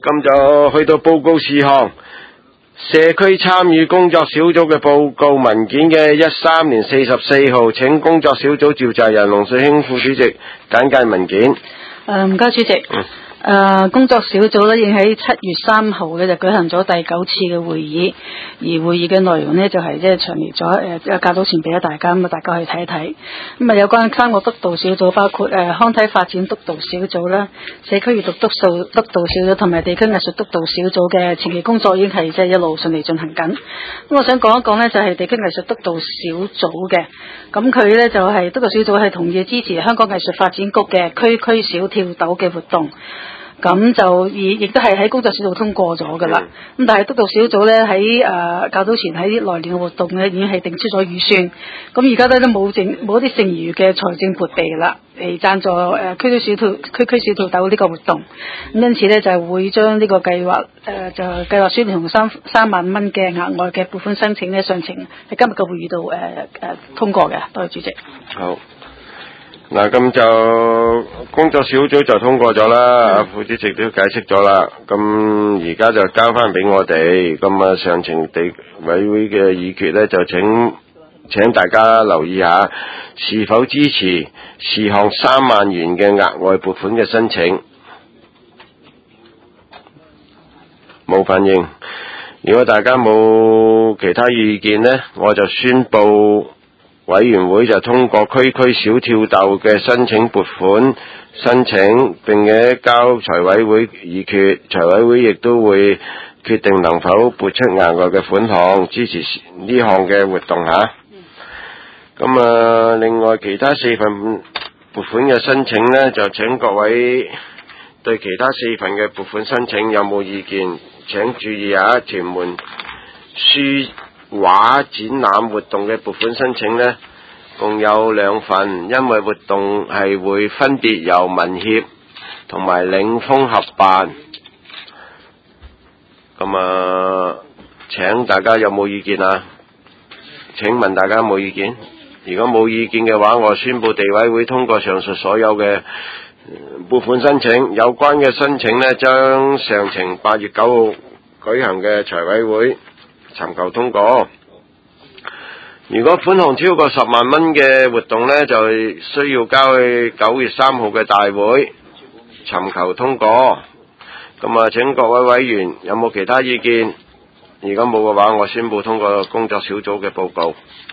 咁就去到報告事項，社區參與工作小組嘅報告文件嘅13年44號，請工作小組召集人龍瑞興副主席簡介文件。 唔該主席。工作小組咧已經喺7月3號咧就舉行咗第9次嘅會議，而會議嘅內容呢就係即係詳列咗較早前俾咗大家，咁啊大家去睇一睇。咁啊有關3個督導小組，包括康體發展督導小組啦、社區閱讀督導小組同埋地區藝術督導小組嘅前期工作已經係即係一路順利進行緊。咁我想講一講呢就係地區藝術督導小組嘅，咁佢呢就係督導小組係同意支持香港藝術發展局嘅區區小跳豆嘅活動。咁就亦都係喺工作小組通過咗㗎啦。咁但係督導小組咧喺較早前喺來年嘅活動咧已經係定出咗預算。咁而家都冇一啲剩餘嘅財政撥備啦，嚟贊助區區小跳豆呢個活動。咁因此咧就會將呢個計劃就計劃書同3萬蚊嘅額外嘅撥款申請咧上呈喺今日嘅會議度通過嘅。多謝主席。 好。嗱，咁就工作小組就通過咗啦，副主席都解釋咗啦。咁而家就交翻俾我哋，咁啊詳情地委會嘅議決呢，就請大家留意下，是否支持事項3萬元嘅額外撥款嘅申請。冇反應。如果大家冇其他意見呢，我就宣布委員會就通過區區小跳豆嘅申請撥款申請，並且交財委會議決，財委會亦都會決定能否撥出額外嘅款項支持呢項嘅活動嚇。咁另外其他4份撥款嘅申請呢，就請各位對其他4份嘅撥款申請有冇意見？請注意下，屯門書畫展覽活動嘅撥款申請呢，共有2份，因為活動係會分別由民協同埋領風合辦。咁請大家有冇意見啊？請問大家有冇意見？如果冇意見嘅話，我宣布地委會通過上述所有嘅撥款申請。有關嘅申請呢，將上呈8月9號舉行嘅財委會尋求通過。如果款項超過10萬蚊嘅活動呢，就需要交去9月3號嘅大會尋求通過。咁請各位委員有冇其他意見？如果冇嘅話，我宣布通過工作小組嘅報告。